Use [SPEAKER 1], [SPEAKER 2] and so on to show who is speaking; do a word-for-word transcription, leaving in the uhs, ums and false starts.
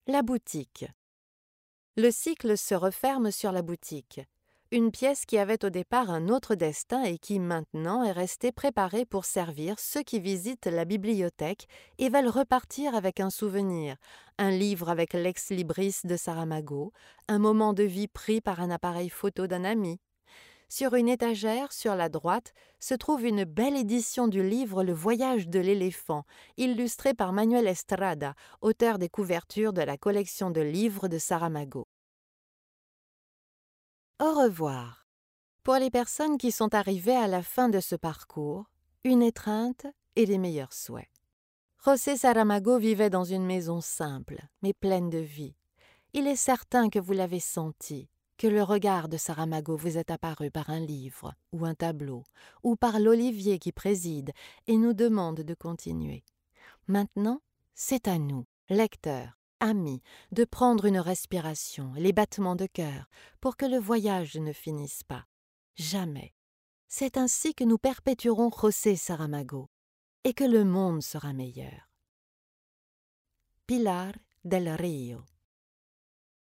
[SPEAKER 1] La boutique. Le cycle se referme sur la boutique, une pièce qui avait au départ un autre destin et qui maintenant est restée préparée pour servir ceux qui visitent la bibliothèque et veulent repartir avec un souvenir, un livre avec l'ex-libris de Saramago, un moment de vie pris par un appareil photo d'un ami. Sur une étagère, sur la droite, se trouve une belle édition du livre Le voyage de l'éléphant, illustré par Manuel Estrada, auteur des couvertures de la collection de livres de Saramago. Au revoir. Pour les personnes qui sont arrivées à la fin de ce parcours, une étreinte et les meilleurs souhaits. José Saramago vivait dans une maison simple, mais pleine de vie. Il est certain que vous l'avez senti, que le regard de Saramago vous est apparu par un livre ou un tableau, ou par l'olivier qui préside et nous demande de continuer. Maintenant, c'est à nous, lecteurs, amis, de prendre une respiration, les battements de cœur, pour que le voyage ne finisse pas. Jamais. C'est ainsi que nous perpétuerons José Saramago, et que le monde sera meilleur. Pilar del Río.